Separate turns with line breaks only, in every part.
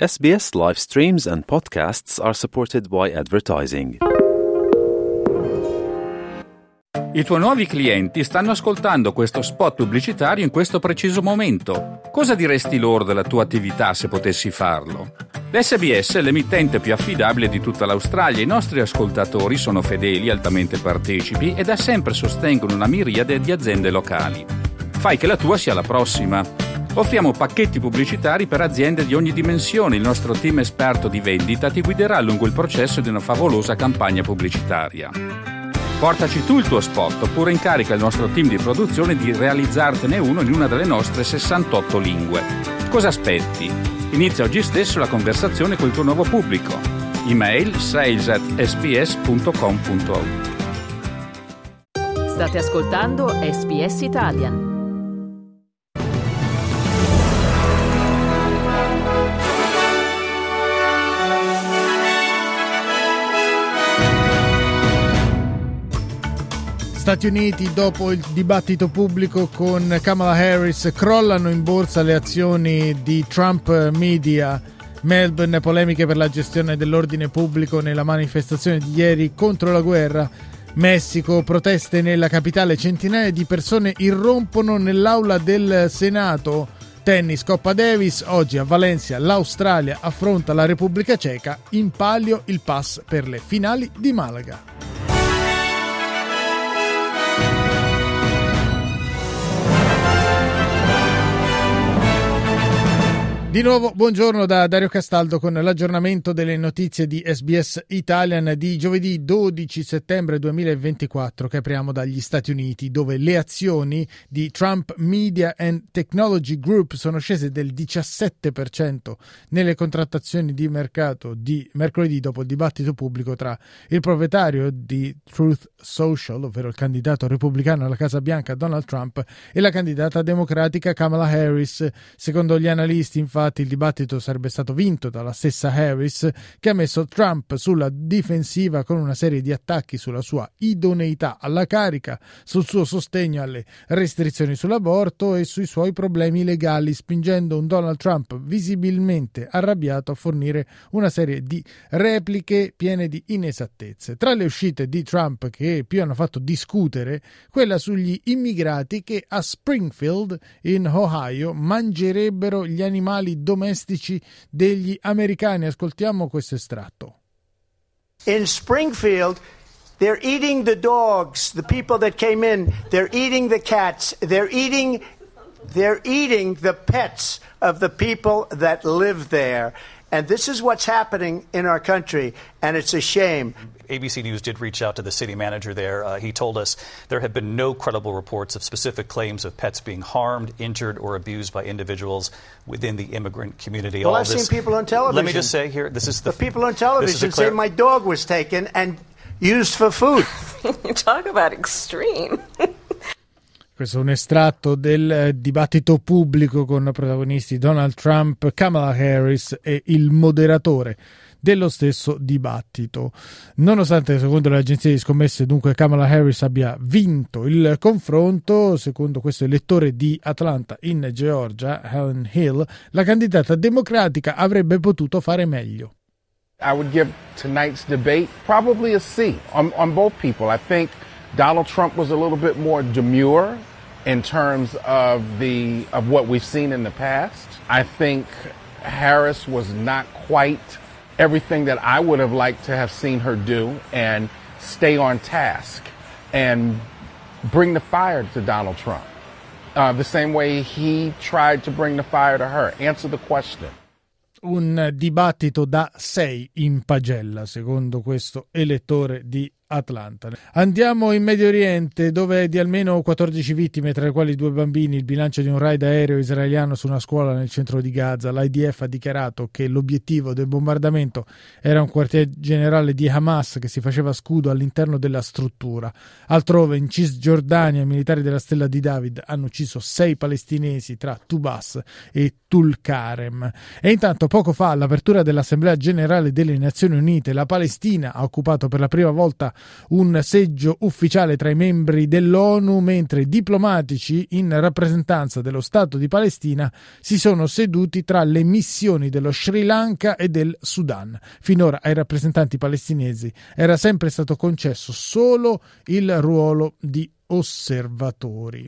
SBS live streams and podcasts are supported by advertising.
I tuoi nuovi clienti stanno ascoltando questo spot pubblicitario in questo preciso momento. Cosa diresti loro della tua attività se potessi farlo? L'SBS è l'emittente più affidabile di tutta l'Australia. I nostri ascoltatori sono fedeli, altamente partecipi e da sempre sostengono una miriade di aziende locali. Fai che la tua sia la prossima. Offriamo pacchetti pubblicitari per aziende di ogni dimensione. Il nostro team esperto di vendita ti guiderà lungo il processo di una favolosa campagna pubblicitaria. Portaci tu il tuo spot oppure incarica il nostro team di produzione di realizzartene uno in una delle nostre 68 lingue. Cosa aspetti? Inizia oggi stesso la conversazione col tuo nuovo pubblico. Email sales@sbs.com.au.
State ascoltando SBS Italian.
Stati Uniti, dopo il dibattito pubblico con Kamala Harris, crollano in borsa le azioni di Trump Media. Melbourne, polemiche per la gestione dell'ordine pubblico nella manifestazione di ieri contro la guerra. Messico, proteste nella capitale, centinaia di persone irrompono nell'aula del Senato. Tennis, Coppa Davis, oggi a Valencia l'Australia affronta la Repubblica Ceca, in palio il pass per le finali di Malaga. Di nuovo, buongiorno da Dario Castaldo con l'aggiornamento delle notizie di SBS Italian di giovedì 12 settembre 2024 che apriamo dagli Stati Uniti, dove le azioni di Trump Media and Technology Group sono scese del 17% nelle contrattazioni di mercato di mercoledì dopo il dibattito pubblico tra il proprietario di Truth Social, ovvero il candidato repubblicano alla Casa Bianca Donald Trump, e la candidata democratica Kamala Harris. Secondo gli analisti, infatti, il dibattito sarebbe stato vinto dalla stessa Harris, che ha messo Trump sulla difensiva con una serie di attacchi sulla sua idoneità alla carica, sul suo sostegno alle restrizioni sull'aborto e sui suoi problemi legali, spingendo un Donald Trump visibilmente arrabbiato a fornire una serie di repliche piene di inesattezze. Tra le uscite di Trump che più hanno fatto discutere, quella sugli immigrati che a Springfield, in Ohio, mangerebbero gli animali domestici degli americani. Ascoltiamo questo estratto.
In Springfield, they're eating the dogs, the people that came in, they're eating the cats, they're eating the pets of the people that live there. And this is what's happening in our country, and it's a shame.
ABC News did reach out to the city manager there. He told us there have been no credible reports of specific claims of pets being harmed, injured, or abused by individuals within the immigrant community.
Well, I've seen people on television.
Let me just say here, this is
the people on television say my dog was taken and used for food.
Talk about extreme.
Questo è un estratto del dibattito pubblico con protagonisti Donald Trump, Kamala Harris e il moderatore dello stesso dibattito. Nonostante, secondo le agenzie di scommesse, dunque Kamala Harris abbia vinto il confronto, secondo questo elettore di Atlanta in Georgia, Helen Hill, la candidata democratica avrebbe potuto fare meglio.
I would give tonight's debate probably a C on both people. I think Donald Trump was a little bit more demure in terms of what we've seen in the past. I think Harris was not quite everything that I would have liked to have seen her do and stay on task and bring the fire to Donald Trump. The same way he tried to bring the fire to her. Answer the question.
Un dibattito da 6 in pagella, secondo questo elettore di Atlanta. Andiamo in Medio Oriente, dove di almeno 14 vittime, tra le quali 2 bambini, il bilancio di un raid aereo israeliano su una scuola nel centro di Gaza. L'IDF ha dichiarato che l'obiettivo del bombardamento era un quartier generale di Hamas che si faceva scudo all'interno della struttura. Altrove, in Cisgiordania, i militari della Stella di David hanno ucciso 6 palestinesi tra Tubas e Tulkarem. E intanto, poco fa, all'apertura dell'Assemblea Generale delle Nazioni Unite, la Palestina ha occupato per la prima volta un seggio ufficiale tra i membri dell'ONU, mentre diplomatici in rappresentanza dello Stato di Palestina si sono seduti tra le missioni dello Sri Lanka e del Sudan. Finora ai rappresentanti palestinesi era sempre stato concesso solo il ruolo di osservatori.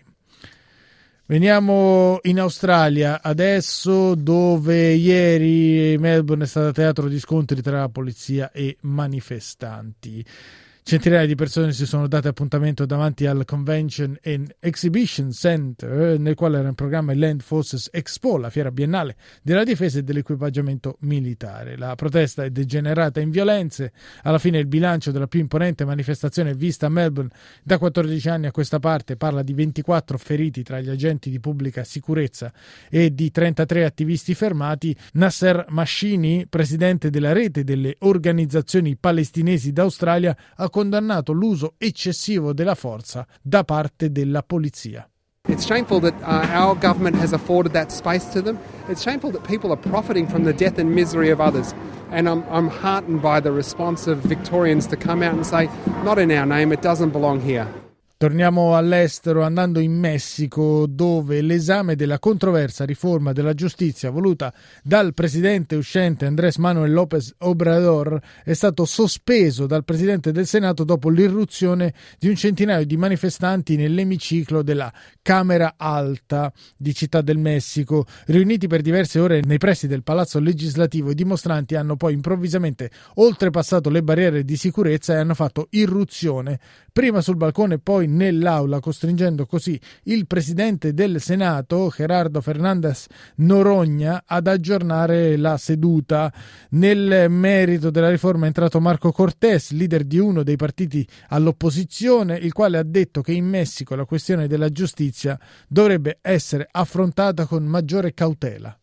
Veniamo in Australia adesso, dove ieri Melbourne è stata teatro di scontri tra la polizia e manifestanti. Centinaia di persone si sono date appuntamento davanti al Convention and Exhibition Center, nel quale era in programma il Land Forces Expo, la fiera biennale della difesa e dell'equipaggiamento militare. La protesta è degenerata in violenze. Alla fine il bilancio della più imponente manifestazione vista a Melbourne da 14 anni a questa parte parla di 24 feriti tra gli agenti di pubblica sicurezza e di 33 attivisti fermati. Nasser Mashini, presidente della rete delle organizzazioni palestinesi d'Australia, ha condannato l'uso eccessivo della forza da parte della polizia.
It's shameful that our government has afforded that space to them. It's shameful that people are profiting from the death and misery of others. And I'm heartened by the response of Victorians to come out and say, not in our name, it doesn't belong here.
Torniamo all'estero, andando in Messico, dove l'esame della controversa riforma della giustizia voluta dal presidente uscente Andrés Manuel López Obrador è stato sospeso dal presidente del Senato dopo l'irruzione di un centinaio di manifestanti nell'emiciclo della Camera Alta di Città del Messico. Riuniti per diverse ore nei pressi del Palazzo Legislativo, i dimostranti hanno poi improvvisamente oltrepassato le barriere di sicurezza e hanno fatto irruzione, prima sul balcone e poi nell'aula, costringendo così il presidente del Senato, Gerardo Fernández Noroña, ad aggiornare la seduta. Nel merito della riforma è entrato Marco Cortés, leader di uno dei partiti all'opposizione, il quale ha detto che in Messico la questione della giustizia dovrebbe essere affrontata con maggiore cautela.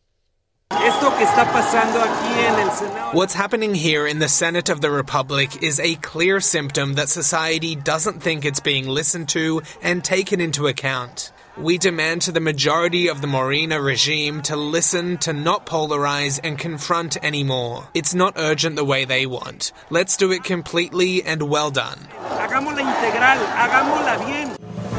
What's happening here in the Senate of the Republic is a clear symptom that society doesn't think it's being listened to and taken into account. We demand to the majority of the Morena regime to listen, to not polarize and confront anymore. It's not urgent the way they want. Let's do it completely and well done.
Hagámosla integral, hagámosla bien.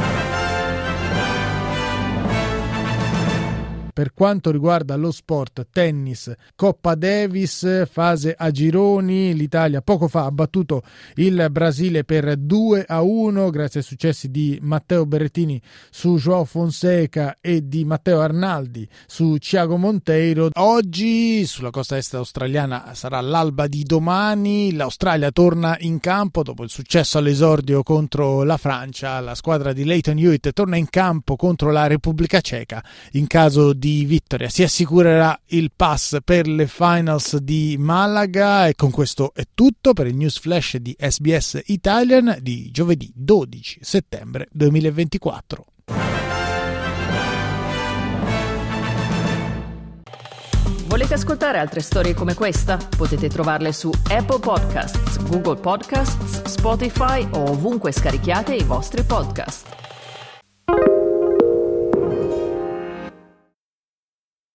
Per quanto riguarda lo sport, tennis, Coppa Davis, fase a gironi, l'Italia poco fa ha battuto il Brasile per 2-1 grazie ai successi di Matteo Berrettini su João Fonseca e di Matteo Arnaldi su Thiago Monteiro. Oggi sulla costa est australiana sarà l'alba di domani, l'Australia torna in campo dopo il successo all'esordio contro la Francia. La squadra di Lleyton Hewitt torna in campo contro la Repubblica Ceca. In caso di vittoria si assicurerà il pass per le finals di Malaga. E con questo è tutto per il news flash di SBS Italian di giovedì 12 settembre 2024.
Volete ascoltare altre storie come questa? Potete trovarle su Apple Podcasts, Google Podcasts, Spotify o ovunque scarichiate i vostri podcast.